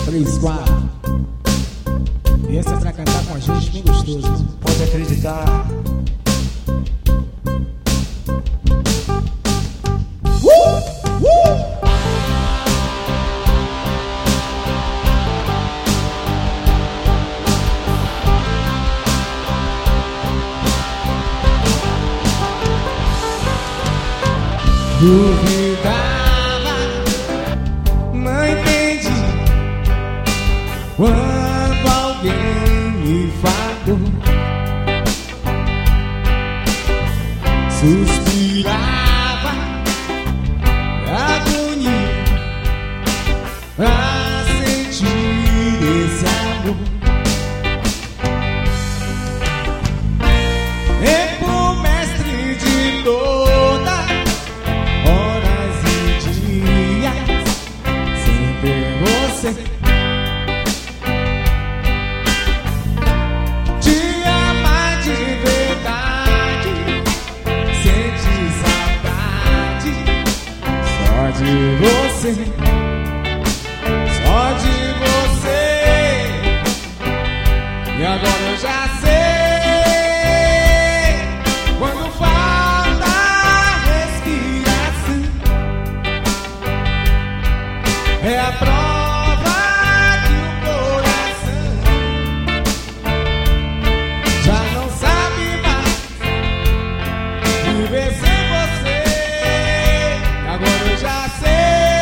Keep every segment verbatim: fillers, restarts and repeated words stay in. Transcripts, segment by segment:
três, quatro. E essa é pra cantar com a gente bem gostoso. Pode acreditar. Uh! Uh! Duvidava, não entendi quando alguém me falou. Suspirava, agonia, a sentir esse amor. E por mestre de toda horas e dias, sempre você. Te amar de verdade, sente saudade só de você, só de você. E agora eu já sei, quando falta respiração, é a prova que o coração já não sabe mais viver sem você. Agora eu já sei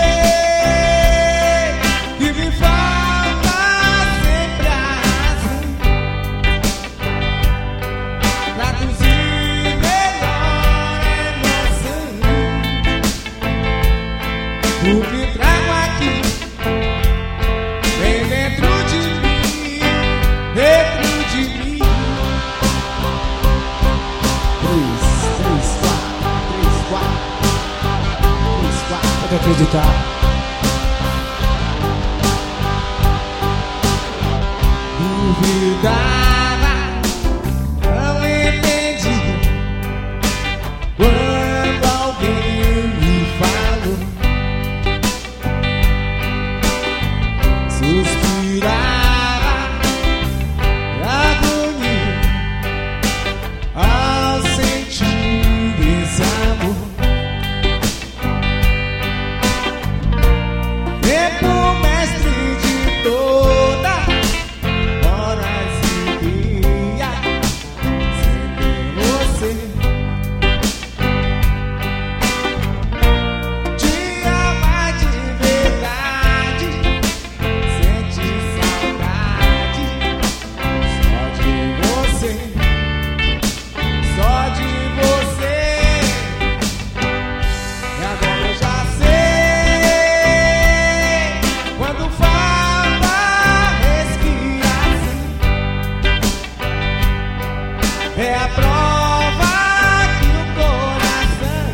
que me falta sempre a razão, traduzir melhor a emoção. O que trago aqui vem dentro de mim, dentro de mim. Três, três, quatro, três, quatro, três, quatro. Pode acreditar. Duvidava, não entendi quando alguém me falou. Suspirava, agonia, ao sentir esse amor. Tempo mestre de toda horas e dias, sempre você. Te amar de verdade, sente saudade só de você, só de você. E agora eu já sei, quando falta respiração, é a prova que o coração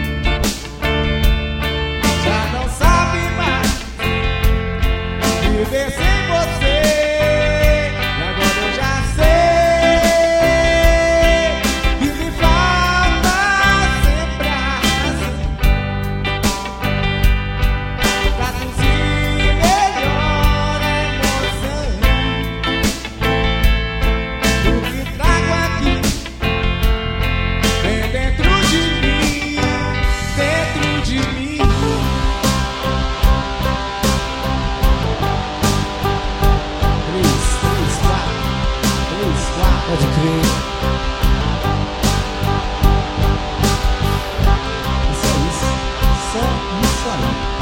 já não sabe mais viver sem você. E agora eu já sei que me falta sempre a razão, traduzir melhor a emoção. O que trago aqui vem dentro de mim, dentro de mim. Três, três, quatro, três, quatro. Pode crer. Isso é isso, só isso aí.